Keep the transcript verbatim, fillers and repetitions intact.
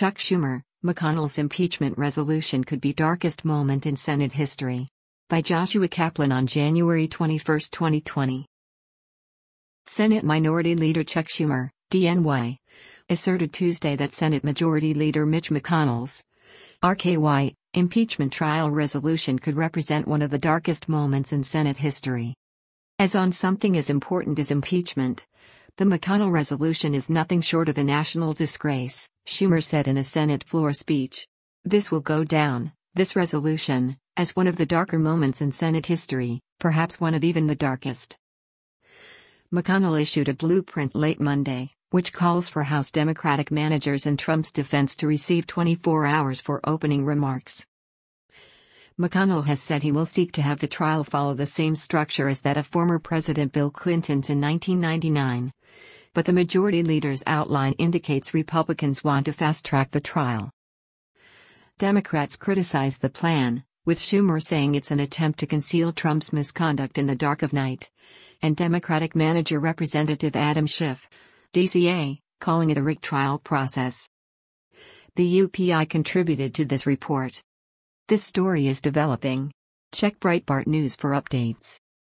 Chuck Schumer, McConnell's impeachment resolution could be darkest moment in Senate history. By Joshua Kaplan on January twenty-first, twenty twenty. Senate Minority Leader Chuck Schumer, D N Y, asserted Tuesday that Senate Majority Leader Mitch McConnell's R K Y impeachment trial resolution could represent one of the darkest moments in Senate history. As on something as important as impeachment, the McConnell resolution is nothing short of a national disgrace, Schumer said in a Senate floor speech. This will go down, this resolution, as one of the darker moments in Senate history, perhaps one of even the darkest. McConnell issued a blueprint late Monday, which calls for House Democratic managers and Trump's defense to receive twenty-four hours for opening remarks. McConnell has said he will seek to have the trial follow the same structure as that of former President Bill Clinton's in nineteen ninety-nine. But the majority leader's outline indicates Republicans want to fast-track the trial. Democrats criticize the plan, with Schumer saying it's an attempt to conceal Trump's misconduct in the dark of night, and Democratic manager Representative Adam Schiff, D C A, calling it a rigged trial process. The U P I contributed to this report. This story is developing. Check Breitbart News for updates.